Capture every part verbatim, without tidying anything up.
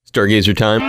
Stargazer time.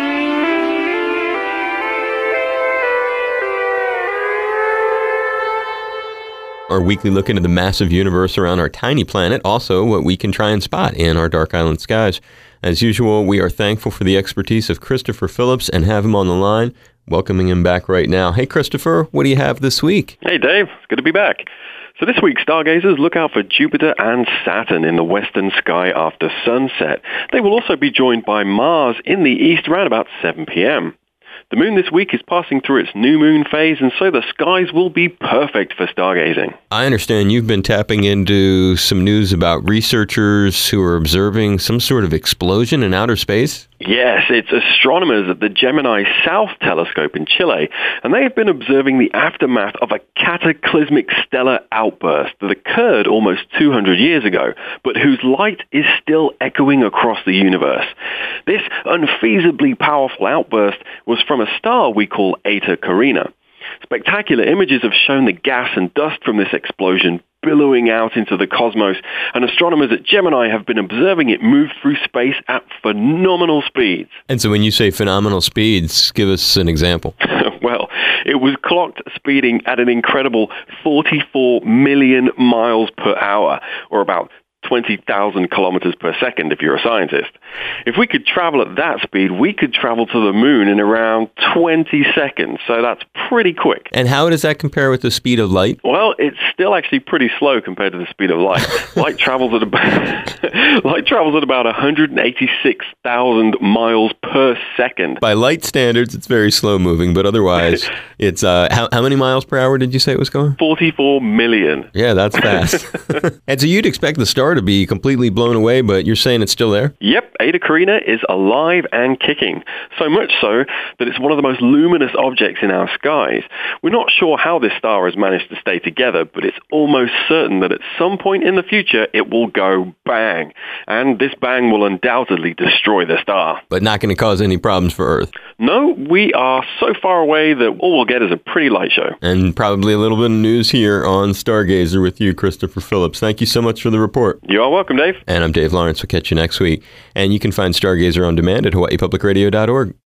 Our weekly look into the massive universe around our tiny planet, also what we can try and spot in our dark island skies. As usual, we are thankful for the expertise of Christopher Phillips and have him on the line, welcoming him back right now. Hey, Christopher, what do you have this week? Hey, Dave. It's good to be back. So this week, stargazers look out for Jupiter and Saturn in the western sky after sunset. They will also be joined by Mars in the east around about seven p.m. The moon this week is passing through its new moon phase, and so the skies will be perfect for stargazing. I understand you've been tapping into some news about researchers who are observing some sort of explosion in outer space. Yes, it's astronomers at the Gemini South Telescope in Chile, and they have been observing the aftermath of a cataclysmic stellar outburst that occurred almost two hundred years ago, but whose light is still echoing across the universe. This unfeasibly powerful outburst was from a star we call Eta Carina. Spectacular images have shown the gas and dust from this explosion billowing out into the cosmos, and astronomers at Gemini have been observing it move through space at phenomenal speeds. And so when you say phenomenal speeds, give us an example. Well, it was clocked speeding at an incredible forty-four million miles per hour, or about twenty thousand kilometers per second if you're a scientist. If we could travel at that speed, we could travel to the moon in around twenty seconds, so that's pretty quick. And how does that compare with the speed of light? Well, it's still actually pretty slow compared to the speed of light. Light travels at about light travels at about one hundred eighty-six thousand miles per second. By light standards, it's very slow moving, but otherwise, it's uh, how, how many miles per hour did you say it was going? forty-four million. Yeah, that's fast. And so you'd expect the star to be completely blown away, but you're saying it's still there? Yep, Eta Carina is alive and kicking. So much so that it's one of the most luminous objects in our skies. We're not sure how this star has managed to stay together, but it's almost certain that at some point in the future it will go bang. And this bang will undoubtedly destroy the star. But not going to cause any problems for Earth? No, we are so far away that all we'll get is a pretty light show. And probably a little bit of news here on Stargazer with you, Christopher Phillips. Thank you so much for the report. You are welcome, Dave. And I'm Dave Lawrence. We'll catch you next week. And you can find Stargazer on demand at hawaii public radio dot org.